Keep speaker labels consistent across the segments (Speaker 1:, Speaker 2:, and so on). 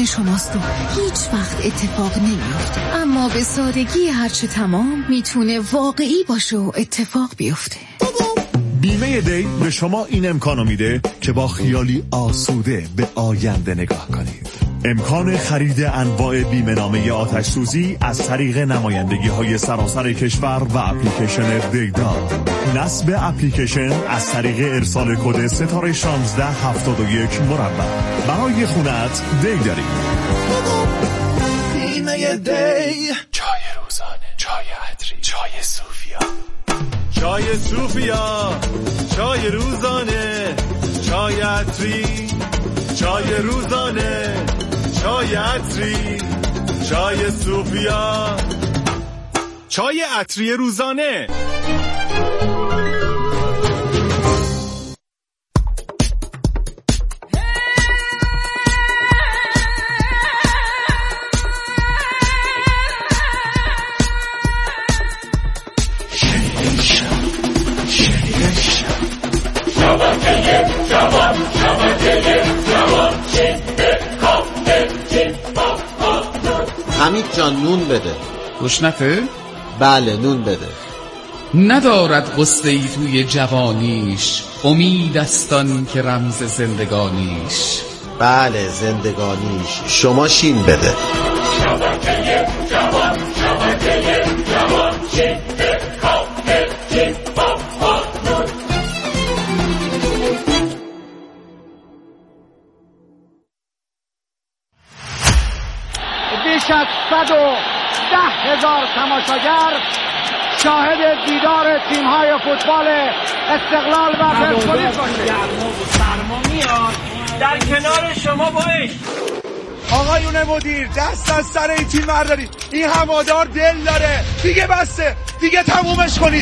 Speaker 1: شماست و هیچ وقت اتفاق نمیفته، اما به سادگی هرچه تمام میتونه واقعی باشه و اتفاق بیفته.
Speaker 2: بیمه دی به شما این امکانو میده که با خیالی آسوده به آینده نگاه کنید. امکان خرید انواع بیمه نامه آتش سوزی از طریق نمایندگی های سراسر کشور و اپلیکیشن دیدار. نصب اپلیکیشن از طریق ارسال کد ستاره 1671 مربع. برای خونت دی داریم. بیمه دی.
Speaker 3: چای روزانه، چای عطری، چای صوفیا، چای صوفیا، چای روزانه، چای عطری، چای روزانه، چای عطری، چای صوفیا، چای عطری روزانه.
Speaker 4: حمید جان نون بده.
Speaker 5: گشنته؟
Speaker 4: بله نون بده.
Speaker 5: ندارد غصه‌ای توی جوانیش، امید استان که رمز زندگانیش.
Speaker 4: بله زندگانیش. شما شین بده.
Speaker 3: شبکه جوان، شبکه جوان، شین به کافه شین با نون.
Speaker 6: بیش از 110,000 تماشاگر شاهد دیدار تیم‌های فوتبال استقلال و پرسپولیس باشه.
Speaker 7: سرما میاد در کنار شما با عشق.
Speaker 8: آقایون مدیر دست از سر این تیم بردارید. این هوادار دل داره. دیگه بسته. دیگه تمومش کنید.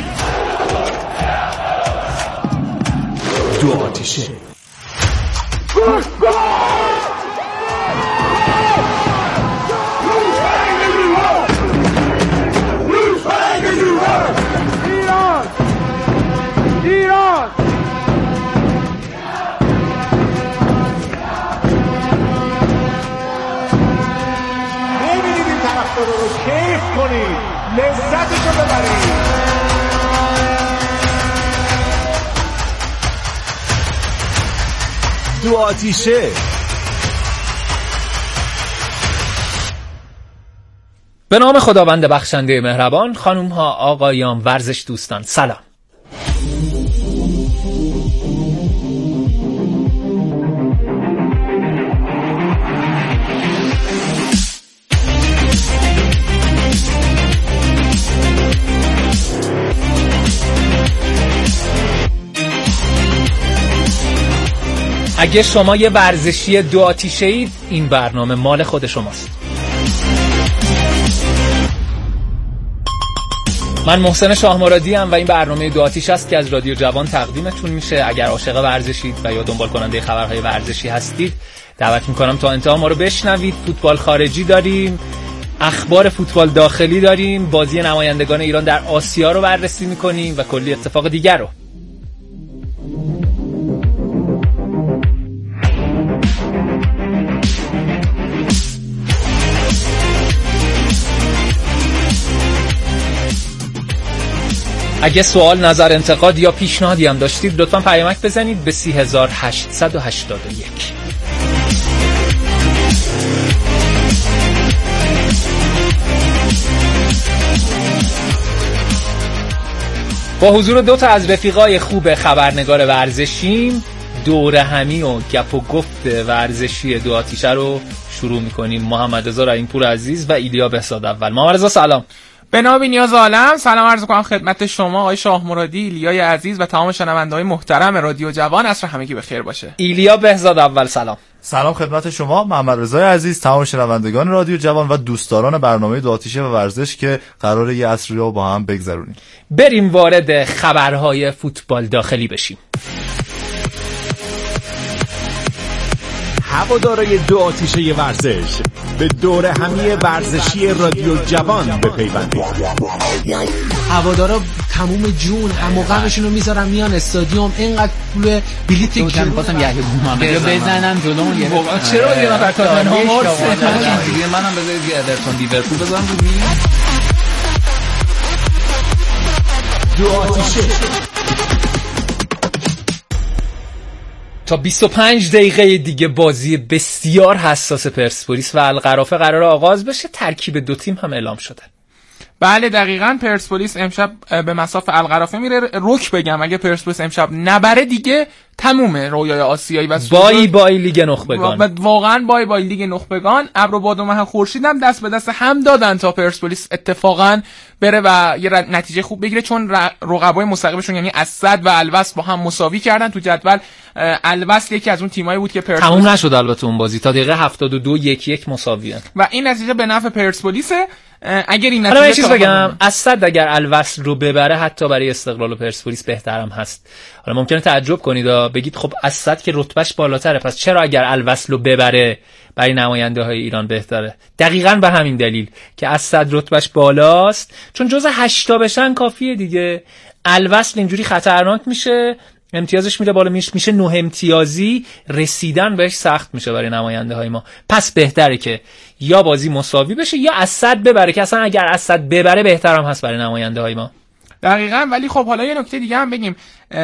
Speaker 2: دو آتیشه.
Speaker 6: ایران
Speaker 8: ببینید این طرفدارا رو کیف کنید، لذتشو ببرید.
Speaker 2: دو آتیشه.
Speaker 9: به نام خداوند بخشنده مهربان. خانوم ها، آقایان، ورزش دوستان، سلام. اگه شما یه ورزشی دو آتیشه اید، این برنامه مال خود شماست. من محسن شاهمرادی ام و این برنامه دو آتیش است که از رادیو جوان تقدیمتون میشه. اگر عاشق ورزشید و یا دنبال کننده خبرهای ورزشی هستید، دعوت میکنم تا انتها ما رو بشنوید. فوتبال خارجی داریم، اخبار فوتبال داخلی داریم، بازی نمایندگان ایران در آسیا رو بررسی میکنیم و کلی اتفاق دیگر رو. اگه سوال، نظر، انتقاد یا پیشنهادی هم داشتید لطفاً پیامک بزنید به 3881. با حضور دو تا از رفیقای خوب خبرنگار ورزشیم، دوره همی و گپ و گفت ورزشی دو آتیشه رو شروع می‌کنیم. محمد رضا رحیم‌پور عزیز و ایلیا بهزاد اول. محمد رضا سلام.
Speaker 10: به نام نیاز عالم سلام عرض می‌کنم خدمت شما آقای شاهمرادی، ایلیای عزیز و تمام شنونده‌های محترم رادیو جوان. عصر همگی بخیر باشه.
Speaker 9: ایلیا بهزاد اول سلام.
Speaker 11: سلام خدمت شما محمد رضای عزیز، تمام شنوندگان رادیو جوان و دوستداران برنامه دو آتیشه و ورزش که قراره یه عصری رو با هم بگذرونیم.
Speaker 9: بریم وارد خبرهای فوتبال داخلی بشیم.
Speaker 12: هوادارای دو آتیشه ورزش به دور همی ورزشی رادیو جوان بپیوندید.
Speaker 13: هوادارا تموم جون هم غمشون رو میذارن میان استادیوم، اینقدر پول بلیت گیرن.
Speaker 9: واسم یحیی محمدی بزنن جلومون گرفت.
Speaker 13: چرا یه نفر تاتنهام
Speaker 9: منم بذارید یه اورتون لیورپول بزنم رو میز.
Speaker 12: دو آتیشه
Speaker 9: تا 25 دقیقه دیگه بازی بسیار حساس پرسپولیس و القرافه قرار آغاز بشه. ترکیب دو تیم هم اعلام شده.
Speaker 10: بله دقیقاً. پرسپولیس امشب به مصاف القرافه میره. رک بگم اگه پرسپولیس امشب نبره دیگه تمومه رویای آسیایی و
Speaker 9: بای لیگ نخبگان.
Speaker 10: واقعاً بای لیگ نخبگان. ابر و باد و مه خورشید هم دست به دست هم دادن تا پرسپولیس اتفاقاً بره و یه نتیجه خوب بگیره، چون رقبای مستقیمشون یعنی اسد و الوصل با هم مساوی کردن تو جدول. الوصل یکی از اون تیمایی بود که پرسپولیس
Speaker 9: تموم نشد البته اون بازی، تا دقیقه 72 1-1 مساویه
Speaker 10: و این نتیجه به نفع پرسپولیسه. اگر این
Speaker 9: نتیجه چیز بگم، اسد اگر الوصل رو ببره حتی برای استقلال پرسپولیس بهترم هست. حالا ممکنه تعجب کنید و بگید خب اسد که رتبهش بالاتره، پس چرا اگر الوصل رو ببره برای نماینده های ایران بهتره؟ دقیقاً به همین دلیل که اسد رتبهش بالاست، چون جزء 8 بشن کافیه دیگه. الوصل اینجوری خطرناک میشه، امتیازش میره بالا، میشه 9 امتیازی، رسیدن بهش سخت میشه برای نماینده های ما. پس بهتره که یا بازی مساوی بشه یا اسد ببره، که اصلا اگر اسد ببره بهترم هست برای نماینده های ما.
Speaker 10: دقیقاً. ولی خب حالا یه نکته دیگه هم بگیم،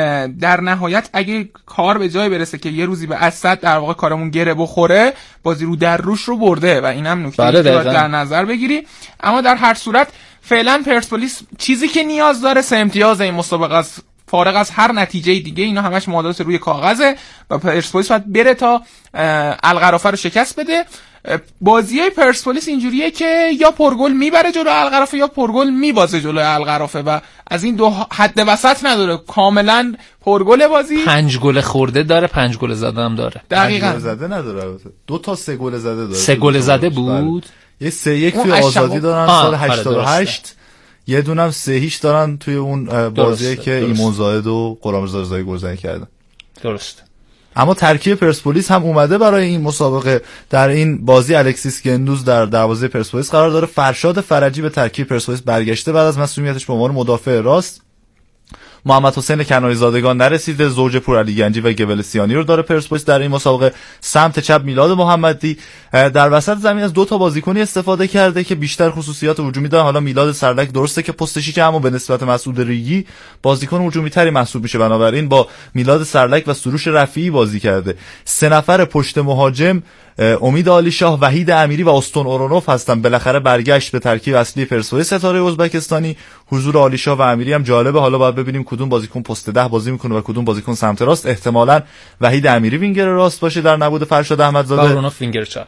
Speaker 10: در نهایت اگه کار به جای برسه که یه روزی به اسد در واقع کارمون گره بخوره، بازی رو در روش رو برده و اینم نکته که باید در نظر بگیری. اما در هر صورت فعلا پرسپولیس چیزی که نیاز داره 3 امتیاز این مسابقه است، فارغ از هر نتیجه دیگه. اینا همش معادلات روی کاغذه و پرسپولیس باید بره تا القرافه رو شکست بده. بازیای پرسپولیس اینجوریه که یا پرگل میبره جلو القرافه یا پرگل میبازه جلو القرافه و از این دو حد وسط نداره، کاملا پرگل بازی.
Speaker 9: 5 گل خورده داره، 5 گل زده هم داره.
Speaker 11: دقیقاً 5 گل زده نداره، 2 تا 3 گل زده داره.
Speaker 9: 3 گل زده بود.
Speaker 11: یه 3-1 توی آزادی دارن سال 88. یه دونم 3-0 دارن توی اون بازیه که ایمون زاهد و قرامرضا رضایی گلزنی کردن.
Speaker 9: درست.
Speaker 11: اما ترکیب پرسپولیس هم اومده برای این مسابقه. در این بازی الکسیس گندوز در دروازه پرسپولیس قرار داره. فرشاد فرجی به ترکیب پرسپولیس برگشته بعد از مسئولیتش به عنوان مدافع راست. محمد حسین کناری زادگان نرسیده. زوج پورعلی گنجی و گولسیانی رو داره پرسپولیس در این مسابقه. سمت چپ میلاد محمدی. در وسط زمین از 2 تا بازیکنی استفاده کرده که بیشتر خصوصیات هجومی دارن. حالا میلاد سردک درسته که پست 6 اما به نسبت مسعود ریگی بازیکن هجومی تری محسوب میشه، بنابراین با میلاد سردک و سروش رفیعی بازی کرده. 3 نفر پشت مهاجم امید عالیشاه، وحید امیری و استون اورونوف هستن. بالاخره برگشت به ترکیب اصلی پرسپولیس ستاره ازبکستانی. حضور عالیشاه و امیری هم جالبه. حالا باید ببینیم کدوم بازیکن پست 10 بازی میکنه و کدوم بازیکن سمت راست. احتمالاً وحید امیری وینگر راست باشه در نبود فرشاد احمدزاده
Speaker 9: و اورونوف وینگر چپ.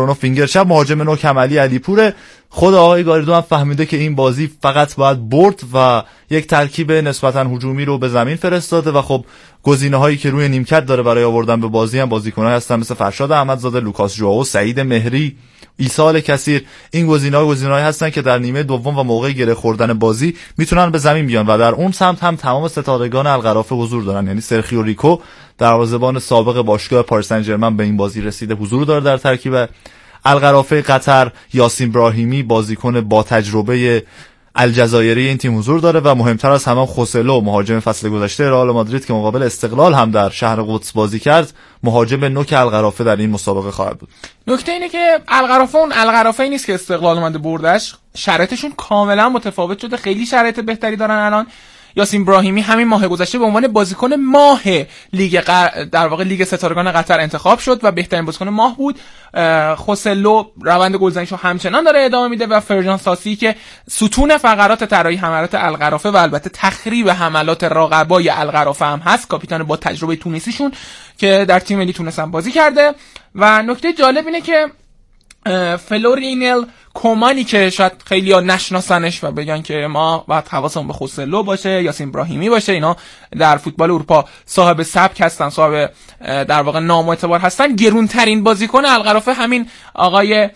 Speaker 11: مهاجم نوک علی علیپور. خود آقای گاریدو هم فهمیده که این بازی فقط باید برد و یک ترکیب نسبتاً هجومی رو به زمین فرستاده و خب گزینه‌هایی که روی نیمکت داره برای آوردن به بازی هم بازیکن‌ها هستن مثل فرشاد احمدزاده، لوکاس جواو، سعید مهری، عیسی کثیر. این گزینه‌هایی هستن که در نیمه دوم و موقع گره خوردن بازی میتونن به زمین بیان و در اون سمت هم تمام ستارگان القرافه حضور دارن. یعنی سرخیو ریکو دروازه‌بان سابق باشگاه پاریس سن ژرمن به این بازی رسیده، حضور داره در ترکیب القرافه قطر. یاسین ابراهیمی بازیکن با تجربه الجزایری این تیم حضور داره و مهمتر از همه خوسلو مهاجم فصل گذشته رئال مادرید که مقابل استقلال هم در شهر قدس بازی کرد، مهاجم نوک القرافه در این مسابقه خواهد بود.
Speaker 10: نکته اینه که القرافه اون القرافه نیست که استقلال اومده بردش، شرایطشون کاملا متفاوت شده، خیلی شرایط بهتری دارن الان. یاسین ابراهیمی همین ماه گذشته به عنوان بازیکن ماه لیگ در واقع لیگ ستارگان قطر انتخاب شد و بهترین بازیکن ماه بود. خوسلو روند گلزنیشو همچنان داره ادامه میده و فرجان ساسی که ستون فقرات طراحی حملات القرافه و البته تخریب حملات رقبای القرافه هم هست، کاپیتان با تجربه تونسیشون که در تیم ملی تونس هم بازی کرده. و نکته جالب اینه که فلورینل کومانی که شاید خیلی‌ها نشناسنش و بگن که ما باید حواسمون به خوسلو باشه، یاسین ابراهیمی باشه، اینا در فوتبال اروپا صاحب سبک هستن، صاحب در واقع نام و اعتبار هستن. گرونترین بازیکن القرافه همین آقای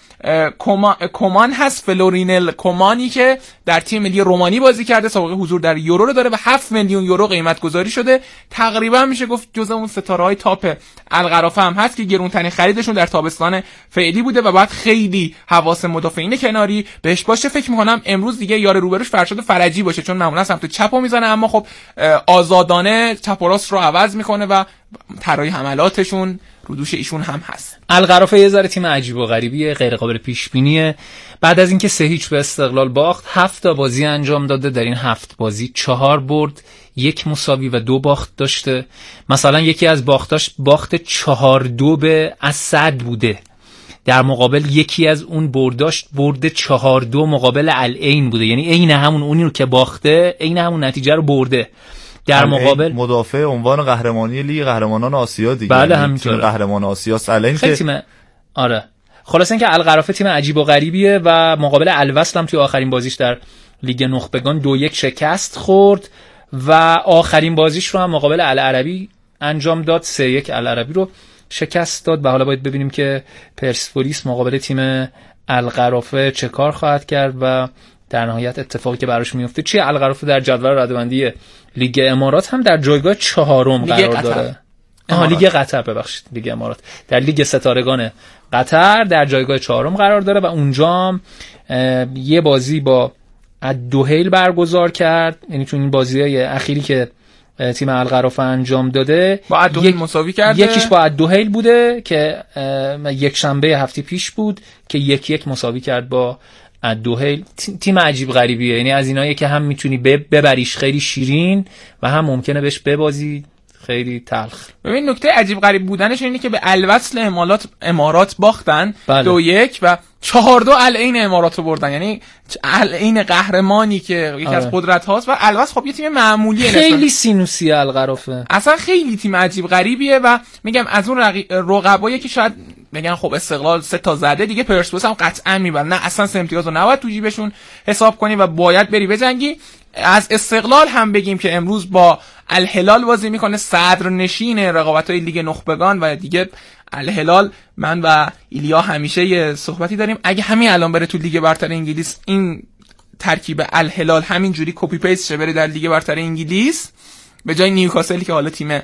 Speaker 10: کومان هست، فلورینل کومانی که در تیم ملی رومانی بازی کرده، سابقه حضور در یورو رو داره و 7 میلیون یورو قیمت گذاری شده. تقریبا میشه گفت جزء اون ستاره‌های تاپ القرافه هم هست که گرونترین خریدشون در تابستان فعلی بوده و بعد خیلی حواس مدافعین کناری بهش باشه. فکر می‌کنم امروز دیگه یار روبروش فرشاد فرجی باشه، چون معمولا سمت چپو میزنه، اما خب آزادانه چپ و راست رو عوض میکنه و طراحی حملاتشون رو دوش ایشون هم هست.
Speaker 9: القرافه یه ذره تیم عجیب و غریبیه، غیر قابل پیش بینیه. بعد از اینکه 3-0 به استقلال باخت، 7 تا بازی انجام داده. در این 7 بازی 4 برد، 1 مساوی و 2 باخت داشته. مثلا یکی از باختاش باخت 4-2 به اسد بوده. در مقابل یکی از اون برداشت برد 4-2 مقابل العین بوده، یعنی عین همون اونی رو که باخته عین همون نتیجه رو برده. در مقابل
Speaker 11: مدافع عنوان قهرمانی لیگ قهرمانان آسیا دیگه.
Speaker 9: بله همینطور،
Speaker 11: قهرمان آسیاست العین که
Speaker 9: تیم. آره خلاص اینکه القرافه تیم عجیب و غریبیه و مقابل الوصل هم توی آخرین بازیش در لیگ نخبگان 2-1 شکست خورد و آخرین بازیش رو هم مقابل العربی انجام داد، 3-1 العربی رو شکست داد. و حالا باید ببینیم که پرسپولیس مقابل تیم القرافه چه کار خواهد کرد و در نهایت اتفاقی که براش میفته چیه. القرافه در جدول رده‌بندی لیگ امارات هم در جایگاه 4 قرار داره. لیگ قطر ببخشید، لیگ امارات در لیگ ستارگان قطر در جایگاه 4 قرار داره و اونجا یه بازی با الدوحیل برگزار کرد. یعنی چون این بازی‌های اخیری که تیم القرافه انجام داده
Speaker 10: با الدوحیل مساوی کرده،
Speaker 9: یکیش با الدوحیل بوده که یک شنبه هفته پیش بود که 1-1 مساوی کرد با الدوحیل. تیم عجیب غریبیه، یعنی از اینایی که هم میتونی ببریش خیلی شیرین و هم ممکنه بهش ببازی خیلی تلخ.
Speaker 10: ببین نکته عجیب غریب بودنش اینه که به الوصل امارات باختن 2-1 و 4-2 العین امارات رو بردن، یعنی العین قهرمانی که یکی از قدرت هاست و الوصل خب یه تیم معمولیه،
Speaker 9: خیلی سینوسی القرافه،
Speaker 10: اصلا خیلی تیم عجیب غریبیه و میگم از اون رقبایی که شاید بگن خب استقلال 3 تا زده دیگه پرسپولیس هم قطعا میبرن، نه اصلا 3 امتیاز رو نباید تو جیبشون حساب کنی و باید بری بجنگی. از استقلال هم بگیم که امروز با الهلال بازی میکنه، صدرنشین رقابت‌های لیگ نخبگان و دیگه الهلال. من و ایلیا همیشه یه صحبتی داریم، اگه همین الان بره تو لیگ برتر انگلیس این ترکیب الهلال همینجوری کپی پیست شه بره در لیگ برتر انگلیس به جای نیوکاسل که حالا تیم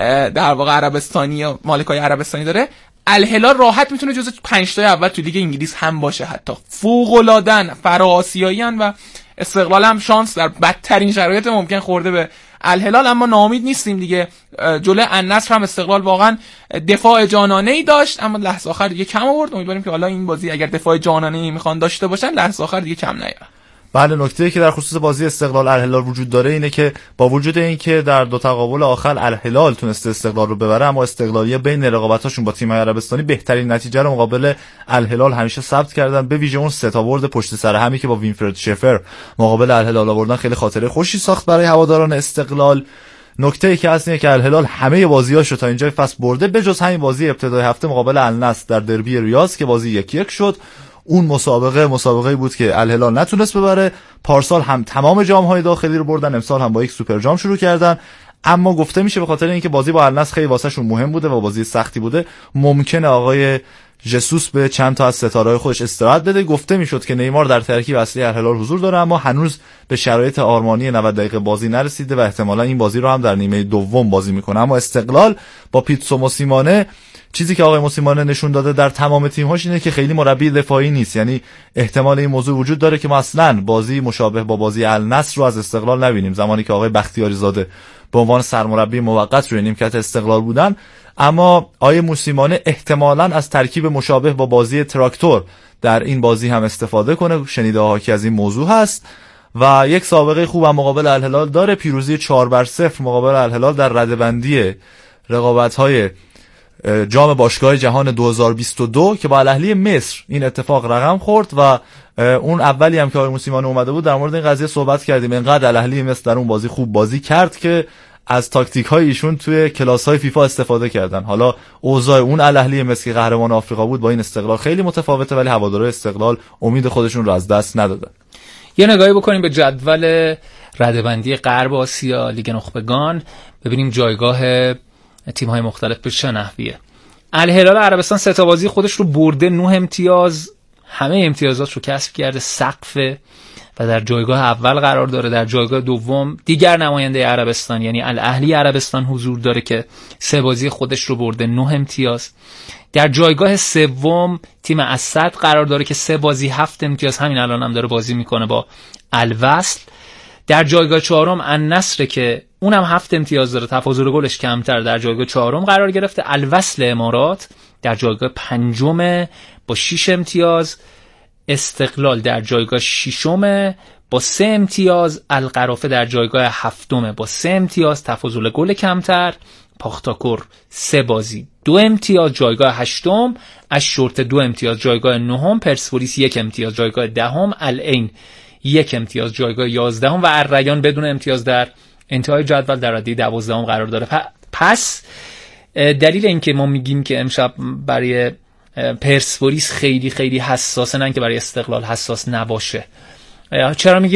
Speaker 10: در واقع عربستانی یا مالکای عربستانی داره، الهلال راحت میتونه جزو 5 تا اول تو لیگ انگلیس هم باشه، حتی فوق‌العاده‌ن، فرا-آسیایی‌ان و استقلال هم شانس در بدترین شرایط ممکن خورده به الهلال. اما ناامید نیستیم دیگه، جلوی النصر هم استقلال واقعا دفاع جانانه‌ای داشت اما لحظه آخر دیگه کم آورد. امیدواریم که حالا این بازی اگر دفاع جانانه‌ای میخوان داشته باشن لحظه آخر دیگه کم نیاره.
Speaker 11: بله، نکته‌ای که در خصوص بازی استقلال الهلال وجود داره اینه که با وجود اینکه در 2 تقابل آخر الهلال تونسته استقلال رو ببره، اما استقلالی‌ها بین رقابتاشون با تیم‌های عربستانی بهترین نتیجه رو مقابل الهلال همیشه ثبت کردن. به ویژه اون 3 تا برد پشت سر همی که با وینفرد شفر مقابل الهلال آوردن خیلی خاطره خوشی ساخت برای هواداران استقلال. نکته‌ای که هست اینه که الهلال همه بازی‌هاشو تا اینجای فصل برده به جز همین بازی ابتدای هفته مقابل النصر در دربی ریاض که بازی 1-1 شد. اون مسابقه‌ای بود که الهلال نتونست ببره. پارسال هم تمام جام‌های داخلی رو بردن، امسال هم با یک سوپر جام شروع کردن، اما گفته میشه به خاطر اینکه بازی با النصر خیلی واسهشون مهم بوده و بازی سختی بوده ممکنه آقای ژسوس به چند تا از ستاره‌های خودش استراحت بده. گفته میشد که نیمار در ترکیب اصلی الهلال حضور داره اما هنوز به شرایط آرمانی 90 دقیقه بازی نرسیده و احتمالاً این بازی رو هم در نیمه دوم بازی میکنه. اما استقلال با پیتسو موسیمانه، چیزی که آقای موسیمانه نشون داده در تمام تیم‌هاش اینه که خیلی مربی دفاعی نیست، یعنی احتمال این موضوع وجود داره که ما اصلاً بازی مشابه با بازی النصر رو از استقلال نبینیم زمانی که آقای بختیاری زاده به عنوان سرمربی موقت روی نیمکت استقلال بودن. اما آقای موسیمانه احتمالاً از ترکیب مشابه با بازی تراکتور در این بازی هم استفاده کنه، شنیده ها که از این موضوع هست و یک سابقه خوب هم مقابل الهلال داره، پیروزی 4-0 مقابل الهلال در رده‌بندی رقابت‌های جام باشگاه جهان 2022 که با الاهلی مصر این اتفاق رقم خورد و اون اولی هم که آقای موسیمانه اومده بود در مورد این قضیه صحبت کردیم. اینقدر الاهلی مصر در اون بازی خوب بازی کرد که از تاکتیک های ایشون توی کلاس های فیفا استفاده کردن. حالا اوضاع اون الاهلی مصر که قهرمان آفریقا بود با این استقلال خیلی متفاوته، ولی هوادارهای استقلال امید خودشون رو از دست ندادن.
Speaker 9: یه نگاهی بکنیم به جدول رده‌بندی غرب آسیا لیگ نخبگان، ببینیم جایگاه تیم‌های مختلف به چه نحویه. الهلال عربستان 3 تا بازی خودش رو برده، 9 امتیاز، همه امتیازات رو کسب کرده، سقف و در جایگاه اول قرار داره. در جایگاه دوم دیگر نماینده عربستان یعنی الاهلی عربستان حضور داره که 3 بازی خودش رو برده، 9 امتیاز. در جایگاه سوم تیم اسد قرار داره که 3 بازی 7 امتیاز، همین الان هم داره بازی میکنه با الوصل. در جایگاه چهارم النصر که اونم 7 امتیاز داره، تفاضل گلش کمتر، در جایگاه چهارم قرار گرفته. الوصل امارات در جایگاه پنجم با 6 امتیاز. استقلال در جایگاه ششم با 3 امتیاز. القرافه در جایگاه هفتم با 3 امتیاز، تفاضل گل کمتر. پاختاکور 3 بازی 2 امتیاز، جایگاه هشتم. اشورت 2 امتیاز، جایگاه نهم. پرسپولیس 1 امتیاز، جایگاه دهم. العین 1 امتیاز، جایگاه 11 و الریان بدون امتیاز در انتهای جدول در رده 12 قرار داره. پس دلیل اینکه ما میگیم که امشب برای پرسپولیس خیلی خیلی حساسه، نه که برای استقلال حساس نباشه. چرا میگیم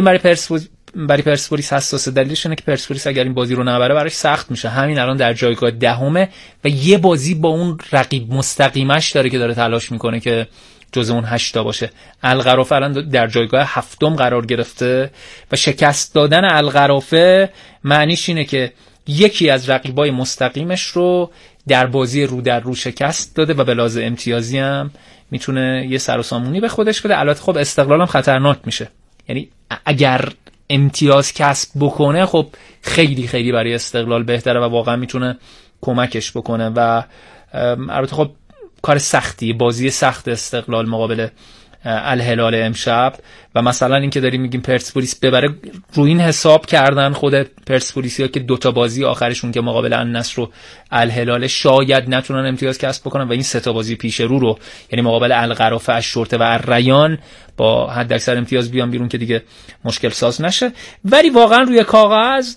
Speaker 9: برای پرسپولیس حساسه؟ دلیلش اینه که پرسپولیس اگر این بازی رو نبره براش سخت میشه. همین الان در جایگاه دهمه و یه بازی با اون رقیب مستقیمش داره که داره تلاش میکنه که جز اون 8 تا باشه. القرافه الان در جایگاه هفتم قرار گرفته و شکست دادن القرافه معنیش اینه که یکی از رقیبای مستقیمش رو در بازی رو در رو شکست داده و به لحاظ امتیازی هم میتونه یه سر و سامونی به خودش بده. البته خب استقلال هم خطرناک میشه، یعنی اگر امتیاز کسب بکنه خب خیلی خیلی برای استقلال بهتره و واقعا میتونه کمکش بکنه و البته خب کار سختی، بازی سخت استقلال مقابل الهلال امشب و مثلا این که داریم میگیم پرسپولیس ببره، رو این حساب کردن خود پرسپولیسیا که 2 تا بازی آخرشون که مقابل النصر و الهلال شاید نتونن امتیاز کسب بکنن و این 3 تا بازی پیش رو یعنی مقابل القرافه، اشورته و الریان با حد اکثر امتیاز بیان بیرون که دیگه مشکل ساز نشه. ولی واقعا روی کاغذ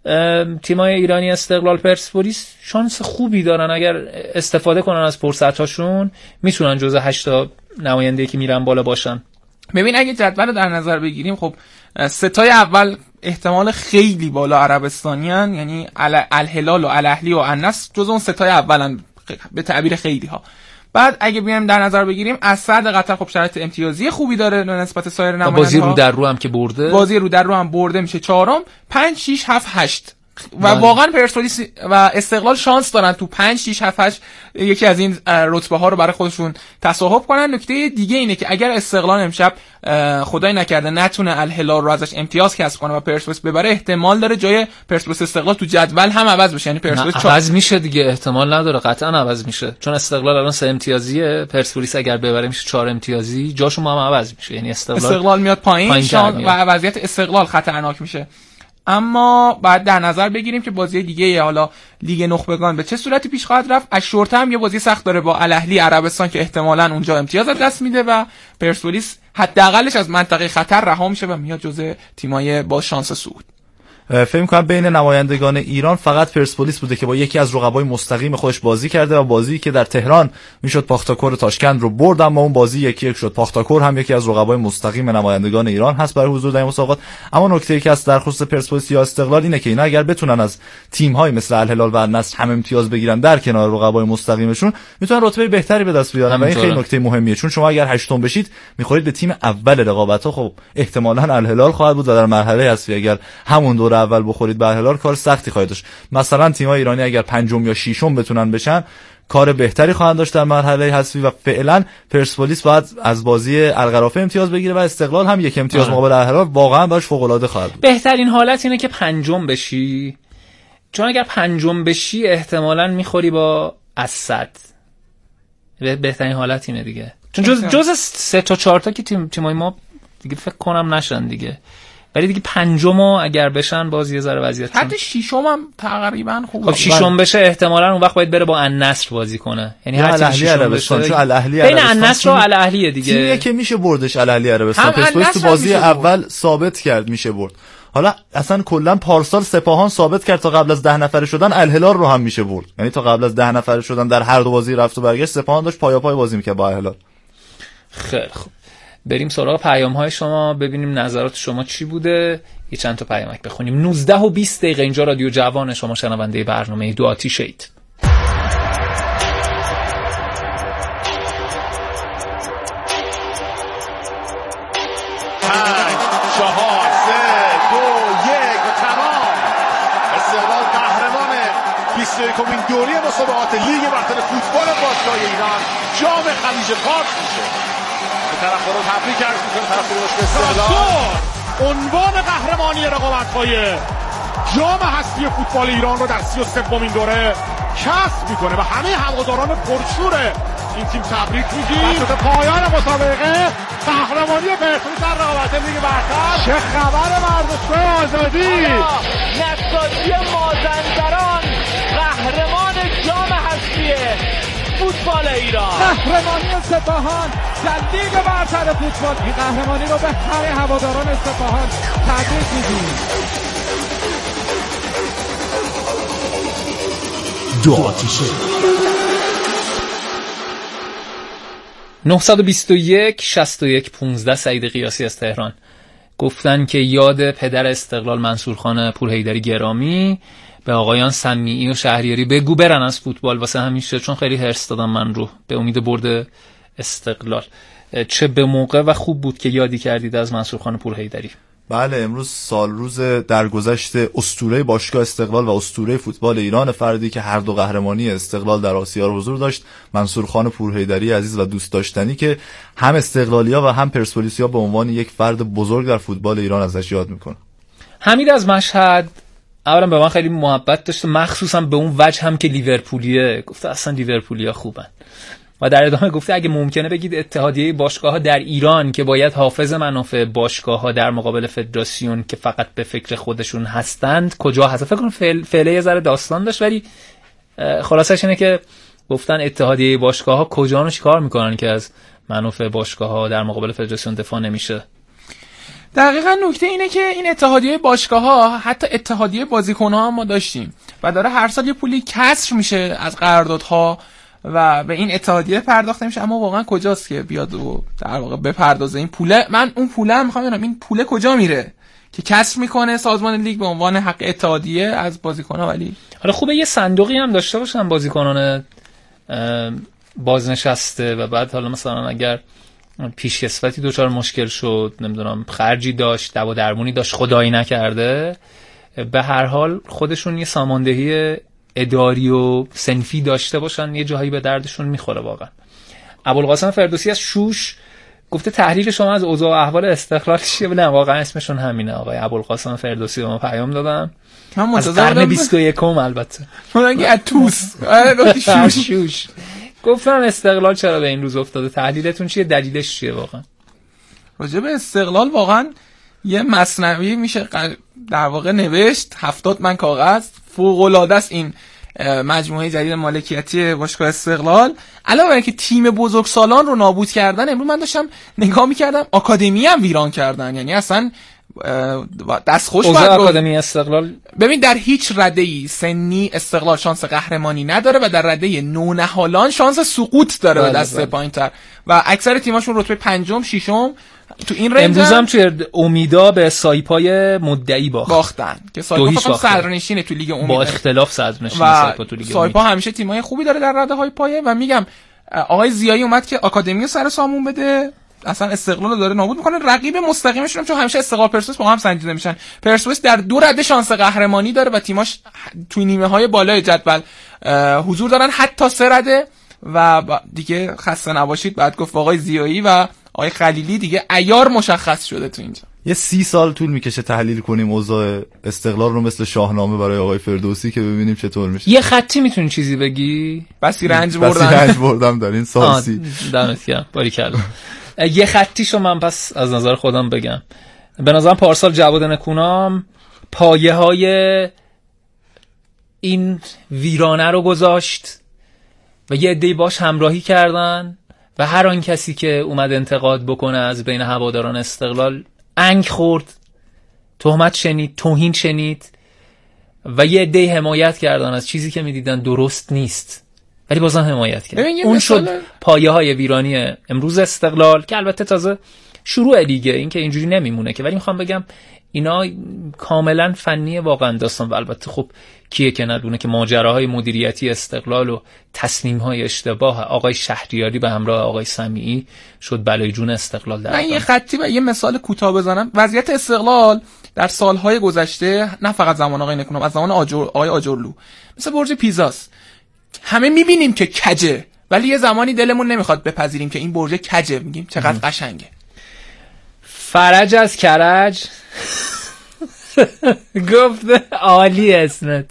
Speaker 9: تیمای ایرانی استقلال پرسپولیس شانس خوبی دارن، اگر استفاده کنن از فرصتاشون میتونن جزو 8 تا نماینده که میرن بالا باشن.
Speaker 10: ببین اگه جدول رو در نظر بگیریم خب 3 تای اول احتمال خیلی بالا عربستانیان، یعنی الهلال و الاهلی و النصر جزو اون 3 تای اولن به تعبیر خیلی ها. بعد اگه بیایم در نظر بگیریم اسد قطر خب شرایط امتیازی خوبی داره نسبت سایر نماینده‌ها.
Speaker 9: بازی رو در رو هم که برده،
Speaker 10: بازی رو در رو هم برده میشه چهارم. 5 6 7 8 و واقعا پرسپولیس و استقلال شانس دارن تو 5 6 7 8 یکی از این رتبه ها رو برای خودشون تصاحب کنن. نکته دیگه اینه که اگر استقلال امشب خدای نکرده نتونه الهلال رو ازش امتیاز کسب کنه و پرسپولیس ببره، احتمال داره جای پرسپولیس استقلال تو جدول هم عوض بشه. یعنی پرسپولیس
Speaker 9: عوض میشه دیگه، احتمال نداره، قطعا عوض میشه، چون استقلال الان 3 امتیازیه، پرسپولیس اگر ببره میشه 4 امتیازی، جاشون هم عوض میشه. یعنی استقلال میاد پایین و وضعیت استقلال خطرناک میشه. اما بعد در نظر بگیریم که بازی دیگه حالا لیگ نخبگان به چه صورتی پیش خواهد رفت. اشورته هم یه بازی سخت داره با الاهلی عربستان که احتمالاً اونجا امتیاز از دست میده و پرسپولیس حداقلش از منطقه خطر رها میشه و میاد جزء تیمای با شانس صعود.
Speaker 11: فکر می‌کنم بین نمایندگان ایران فقط پرسپولیس بوده که با یکی از رقبای مستقیم خودش بازی کرده و بازی که در تهران میشد پاختاکور تاشکند رو برد، اما اون بازی 1-1 شد. پاختاکور هم یکی از رقبای مستقیم نمایندگان ایران هست برای حضور در این مسابقات. اما نکته‌ای که از در خصوص پرسپولیس یا استقلال اینه که اینا اگر بتونن از تیم‌های مثل الهلال و النصر هم امتیاز بگیرن در کنار رقبای مستقیمشون، میتونن رتبه بهتری به دست بیارن و این خیلی نکته مهمیه، چون شما اگر هشتم بشید می‌خورید به تیم اول رقابت‌ها. خب احتمالاً الهلال خواهد بود و در مرحله حذفی اگر همون دور اول خورید به الهلال کار سختی خواهید داشت. مثلا تیم‌های ایرانی اگر پنجم یا ششم بتونن بشن کار بهتری خواهند داشت در مرحله حذفی و فعلا پرسپولیس باید از بازی القرافه امتیاز بگیره و استقلال هم 1 امتیاز مقابل الهلال واقعا براش فوق‌العاده خواهد بود.
Speaker 9: بهترین حالت اینه که پنجم بشی، چون اگر پنجم بشی احتمالاً میخوری با اسد. بهترین حالت اینه دیگه، چون جز 3 تا 4 تا که تیمای ما دیگه فکر کنم نشن دیگه، ولی دیگه پنجم اگر بشن باز یه ذره وضعیت
Speaker 10: حتی ششم هم تقریبا خوبه.
Speaker 9: خب ششم بشه احتمالاً اون وقت باید بره با النصر بازی کنه، یعنی هر تیم ششم بشه،
Speaker 11: چون الاهلی
Speaker 9: بین النصر و الاهلیه دیگه
Speaker 11: تیمیه که میشه بردش. الاهلی عربستان پرسپولیس تو بازی اول ثابت کرد میشه برد. حالا اصلا کلا پارسال سپاهان ثابت کرد تا قبل از 10 نفره شدن الهلال رو هم میشه برد. یعنی تا قبل از 10 نفره شدن در هر دو بازی رفت و برگشت سپاهان داشت پایاپای بازی میکرد با الهلال.
Speaker 9: خیلی خوب، بریم سراغ پیام‌های شما ببینیم نظرات شما چی بوده. یه چند تا پیامک بخونیم. 19 و 20 دقیقه اینجا رادیو جوان، شما شنونده برنامه دو آتیشید.
Speaker 12: 21مین دوره مسابقات لیگ برتر فوتبال باشگاه ایران جام خلیج فارس میشه. به طرفداران تبریک عرض می‌کنم. طرفدار باشگاه استقلال عنوان قهرمانی رقابت‌های جام هستی فوتبال ایران رو در 33مین دوره کسب میکنه و همه هواداران پرشور این تیم تبریک میگیم. وسط پایان مسابقه قهرمانی پرسپولیس در رقابت لیگ برتر.
Speaker 6: چه خبر ورزشگاه آزادی؟
Speaker 7: نساجی مازندران قهرمان جام هستی فوتبال ایران.
Speaker 6: قهرمانی سپاهان در لیگ برتر فوتبال. این قهرمانی رو به همه هواداران سپاهان تبریک میگیم.
Speaker 12: دو آتیشه
Speaker 9: 921 61 15 سعید قیاسی از تهران گفتن که یاد پدر استقلال منصورخان پورحیدری گرامی به آقایان سمیعی و شهریاری بگو برن از فوتبال واسه همیشه، چون خیلی هرس دادم من رو به امید برد استقلال. چه به موقع و خوب بود که یادی کردید از منصورخان پورحیدری.
Speaker 11: بله، امروز سال روز درگذشت اسطوره باشگاه استقلال و اسطوره فوتبال ایران، فردی که هر دو قهرمانی استقلال در آسیا رو حضور داشت، منصورخان پورحیدری عزیز و دوست داشتنی که هم استقلالیا و هم پرسپولیسیا به عنوان یک فرد بزرگ در فوتبال ایران ازش یاد میکنه.
Speaker 9: حمید از مشهد اولا به من خیلی محبت داشته، مخصوصا به اون وجه هم که لیورپولیه، گفته اصلا لیورپولیا خوبن و در ادامه گفته اگه ممکنه بگید اتحادیه باشگاه‌ها در ایران که باید حافظ منافع باشگاه‌ها در مقابل فدراسیون که فقط به فکر خودشون هستند کجا هست. فکر کنم فعلا یه ذره داستان داشت، ولی خلاصش اینه که گفتن اتحادیه باشگاه‌ها کجا رو چیکار میکنن که از منافع باشگاه‌ها در مقابل فدراسیون دفاع نمیشه.
Speaker 10: دقیقاً نکته اینه که این اتحادیه باشگاه‌ها حتی اتحادیه بازیکن‌ها هم ما داشتیم و داره هر سال یه پولی کسر میشه از قراردادها و به این اتحادیه پرداخته میشه، اما واقعا کجاست که بیاد و در واقع بپردازه این پوله؟ من اون پوله هم میخوام ببینم این پوله کجا میره که کسر میکنه سازمان لیگ به عنوان حق اتحادیه از بازیکن‌ها. ولی
Speaker 9: حالا خوبه یه صندوقی هم داشته باشن بازیکنان بازنشسته و بعد حالا مثلا اگر پیشکسوتی دچار مشکل شد، نمیدونم خرجی داشت، دوا درمونی داشت، خدایی نکرده، به هر حال خودشون یه ساماندهی اداری و صنفی داشته باشن، یه جایی به دردشون میخوره واقعا. ابوالقاسم فردوسی از شوش گفته تحلیل شما از اوضاع و احوال استقلال چیه؟ نه واقعا اسمشون همینه، آقای ابوالقاسم فردوسی. ما پیام دادم از قرن 21 البته
Speaker 10: من توس
Speaker 9: شوش گفتم استقلال چرا به این روز افتاده، تحلیلتون چیه، دلیلش چیه؟ واقعا
Speaker 10: راجع به استقلال واقعا یه مثنوی میشه در واقع نوشت، 70 من کاغذ. فوق العاده است این مجموعه جدید مالکیتی باشگاه استقلال. علاوه بر اینکه تیم بزرگسالان رو نابود کردن، امروز من داشتم نگاه میکردم آکادمی هم ویران کردن. یعنی اصلا دستخوش
Speaker 9: آکادمی استقلال.
Speaker 10: ببین در هیچ رده‌ای سنی استقلال شانس قهرمانی نداره و در رده نونهالان شانس سقوط داره به دست پایین‌تر و اکثر تیماشون رتبه 5م 6م تو این رنج.
Speaker 9: امروز هم توی امیدا به سایپای مدعی باختن
Speaker 10: که سایپا فقط صدرنشینه تو لیگ امید،
Speaker 9: با اختلاف صدرنشین سایپا تو لیگ امید.
Speaker 10: سایپا همیشه تیمای خوبی داره در رده‌های پایه و میگم آقای زیایی اومد که آکادمی رو سر سامون بده، اصلا استقلال رو داره نابود میکنه. رقیب مستقیمشون چون همیشه استقلال پرسپولیس با هم سنجیده میشن، پرسپولیس در 2 رده شانس قهرمانی داره و تیماش تو نیمه‌های بالای جدول حضور دارن، حتی 3 رده و دیگه خسته نباشید بعد گفت آقای زیایی و آقای خلیلی دیگه عیار مشخص شده تو اینجا.
Speaker 11: یه 30 سال طول میکشه تحلیل کنیم اوضاع استقلال رو مثل شاهنامه برای آقای فردوسی که ببینیم چطور میشه.
Speaker 9: یه خطی میتونی چیزی بگی؟
Speaker 11: بسی رنج بردم در این سالسی.
Speaker 9: دمت گرم، باریکلا. یه خطیشو من پس از نظر خودم بگم. به نظرم پارسال جواد نکونام پایه های این ویرانه رو گذاشت و یه عده‌ای باش همراهی کردن و هر آن کسی که اومد انتقاد بکنه از بین هواداران استقلال انگ خورد تهمت شنید، توهین شنید و یه عده حمایت کردن از چیزی که میدیدن درست نیست، ولی بازم حمایت کرد. اون شد پایه های ویرانی امروز استقلال که البته تازه شروع لیگه، این که اینجوری نمیمونه که، ولی میخوام بگم اینا کاملا فنیه واقعا داستان. و البته خب کیه که ندونه که ماجراهای مدیریتی استقلال و تصمیم‌های اشتباه آقای شهریاری به همراه آقای سمیعی شد بلای جون استقلال.
Speaker 10: من یه خطی و یه مثال کوتاه بزنم. وضعیت استقلال در سالهای گذشته، نه فقط زمان آقای نکونام، از زمان آقای آجرلو، مثل برج پیزاست. همه میبینیم که کجه، ولی یه زمانی دلمون نمیخواد بپذیریم که این برج کجه، میگیم چقدر قشنگه.
Speaker 9: فرج از کرج گفته عالی اسمت،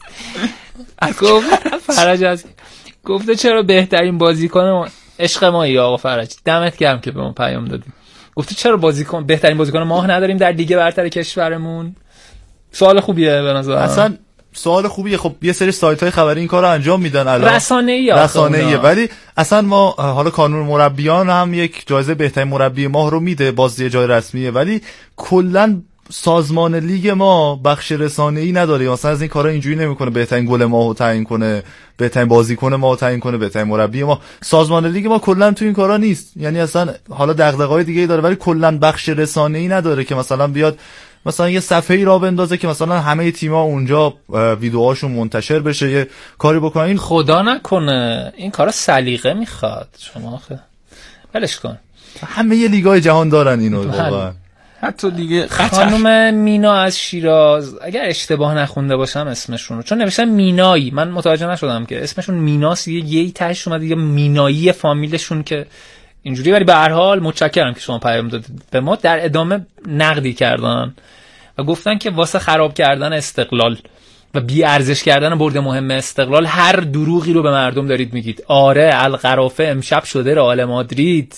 Speaker 9: فرج از گفته چرا بهترین بازیکن عشق ما ای آقا فرج، دمت گرم که به ما پیام دادیم. گفته چرا بهترین بازیکن ماه نداریم در لیگ برتر کشورمون. سوال خوبیه به نظر.
Speaker 11: اصلا سوال خوبیه. خب یه سری سایت‌های خبری این کارو انجام میدن الان،
Speaker 9: رسانه‌ایه،
Speaker 11: ولی اصلا ما حالا کانون مربیان هم یک جایزه بهترین مربی ماه رو میده، باز یه جای رسمیه، ولی کلا سازمان لیگ ما بخش رسانه‌ای نداره. مثلا از این کارا اینجوری نمیکنه بهترین گل ماهو تعیین کنه، بهترین بازیکن ماهو تعیین کنه، بهترین مربی ما. سازمان لیگ ما کلا تو این کارا نیست. یعنی اصلا حالا دغدغه‌های دیگه‌ای داره ولی کلا بخش رسانه‌ای نداره که مثلا بیاد مثلا یه صفحه‌ای را بندازه که مثلا همه تیم‌ها اونجا ویدیوهاشون منتشر بشه، یه کاری بکنین.
Speaker 9: خدا نکنه این کارا سلیقه میخواد. شما آخه ولش کن.
Speaker 11: همه یه لیگ‌های جهان دارن اینو واقعا.
Speaker 10: حتی دیگه
Speaker 9: خانم مینا از شیراز، اگر اشتباه نخونده باشم اسمشون، چون نوشتن مینایی، من متوجه نشدم که اسمشون میناست، یه تهش اومد دیگه مینایی فامیلشون که اینجوری، ولی به هر حال متشکرم که شما پیام دادید به ما. در ادامه نقدی کردن و گفتن که واسه خراب کردن استقلال و بی ارزش کردن برد مهم استقلال هر دروغی رو به مردم دارید میگید. آره القرافه امشب شده رئال مادرید.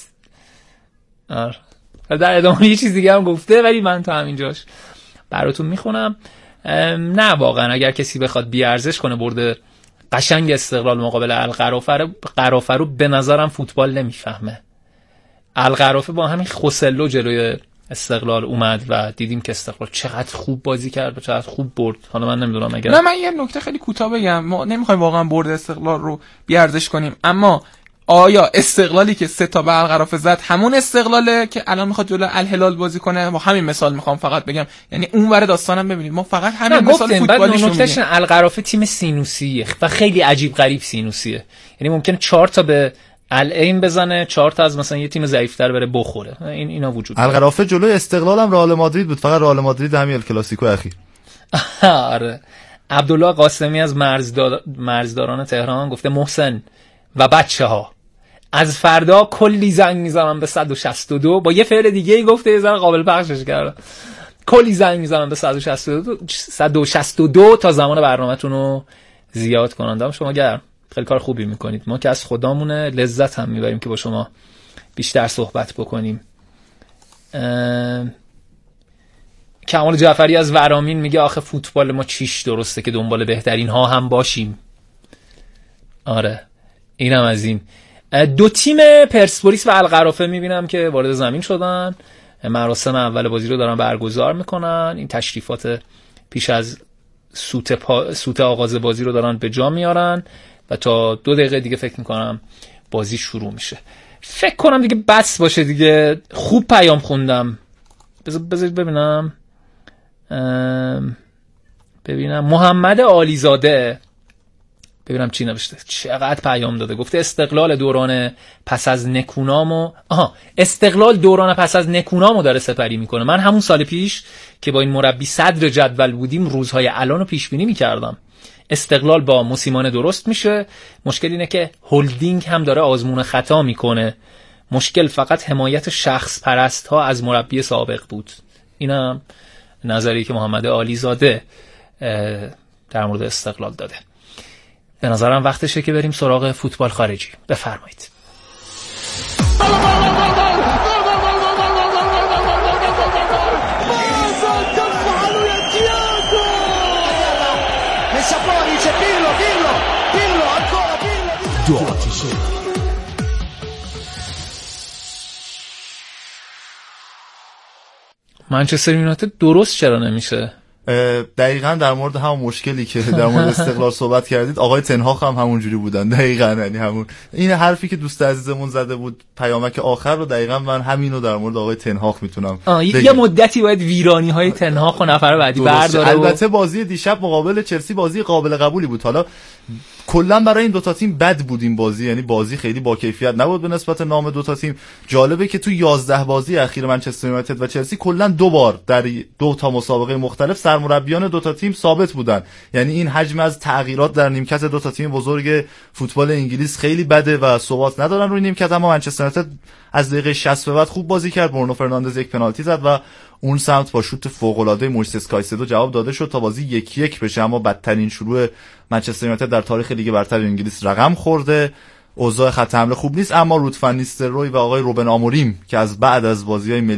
Speaker 9: آره در ادامه یه چیز دیگه هم گفته، ولی من تا همینجاش براتون میخونم. نه واقعا اگر کسی بخواد بی ارزش کنه برد قشنگ استقلال مقابل القرافه رو به نظرم فوتبال نمیفهمه. القرافه با همین خوسلو جلوی استقلال اومد و دیدیم که استقلال چقدر خوب بازی کرد و چقدر خوب برد. حالا من نمیدونم اگر
Speaker 10: نه، من یه نکته خیلی کوتاه بگم. ما نمیخوایم واقعا برد استقلال رو بی ارزش کنیم، اما آیا استقلالی که 3 تا به القرافه زد همون استقلاله که الان میخواد جلوی الهلال بازی کنه؟ با همین مثال میخوام فقط بگم، یعنی اون ور داستانم ببینید، ما فقط همین مثال فوتبالیشو میگیم.
Speaker 9: القرافه تیم سینوسیه و خیلی عجیب غریب سینوسیه، یعنی ممکنه 4 تا به العین بزنه، 4 تا از مثلا یه تیم ضعیف‌تر بره بخوره. اینا وجود داره.
Speaker 11: القرافه جلوی استقلال هم رئال مادرید بود، فقط رئال مادرید همین ال کلاسیکو اخیر.
Speaker 9: آره. عبدالله قاسمی از مرزداران تهران گفته محسن و بچه‌ها از فردا کلی زنگ میزنم به 162. با یه فعل دیگه ای گفته، یه ذره قابل پخشش کرده. کلی زنگ میزنم به 162 تا زمان برنامه‌تون رو زیاد کنن. دم شما گرم، خیلی کار خوبی میکنید. ما که از خدامونه لذت هم میبریم که با شما بیشتر صحبت بکنیم. کمال جعفری از ورامین میگه آخه فوتبال ما چیش درسته که دنبال بهترین ها هم باشیم. آره اینم از این. 2 تیم پرسپولیس و القرافه میبینم که وارد زمین شدن، مراسم اول بازی رو دارن برگزار میکنن. این تشریفات پیش از سوت آغاز بازی رو دارن به جا میارن و تا 2 دقیقه دیگه فکر میکنم بازی شروع میشه. فکر کنم دیگه بس باشه دیگه. خوب پیام خوندم، بذارید ببینم محمد عالیزاده، ببینم چی نوشته، چقدر پیام داده. گفته استقلال دوران پس از نکونامو داره سپری میکنه. من همون سال پیش که با این مربی صدر جدول بودیم روزهای الانو پیش بینی میکردم. استقلال با موسیمانه درست میشه، مشکل اینه که هولدینگ هم داره آزمون خطا میکنه. مشکل فقط حمایت شخص پرست ها از مربی سابق بود. اینم نظری که محمد عالیزاده در مورد استقلال داده. به نظرم وقتشه که بریم سراغ فوتبال خارجی. بفرمایید. منچستر یونایتد درست چرا نمیشه؟
Speaker 11: دقیقاً در مورد همون مشکلی که در مورد استقلال صحبت کردید، آقای تنهاخ هم همونجوری بودن. دقیقاً یعنی همون این حرفی که دوست عزیزمون زده بود پیامک آخر رو دقیقاً من همینو در مورد آقای تنهاخ میتونم
Speaker 9: یه مدتی باید ویرانی‌های تنهاخ و نفر بعدی برداره.
Speaker 11: البته بازی دیشب مقابل چلسی بازی قابل قبولی بود. حالا کلا برای این دوتا تیم بد بود این بازی، یعنی بازی خیلی با کیفیت نبود به نسبت نام دوتا تیم. جالبه که تو 11 بازی اخیر منچستر یونایتد و چلسی کلا 2 بار در 2 تا مسابقه مختلف سرمربیان دوتا تیم ثابت بودن. یعنی این حجم از تغییرات در نیمکت دوتا تیم بزرگ فوتبال انگلیس خیلی بده و ثبات ندارن روی نیمکت. اما منچستر یونایتد از دقیقه 60 به بعد خوب بازی کرد. برونو فرناندز یک پنالتی زد و اون سمت با شوت فوق‌العاده مویسس کایسدو جواب داده شد تا بازی 1-1 بشه. اما بدترین شروع منچستر یونایتد در تاریخ لیگ برتر انگلیس رقم خورده. اوضاع خط حمله خوب نیست، اما رود فن نیستلروی و آقای روبن آموریم که از بعد از بازی‌های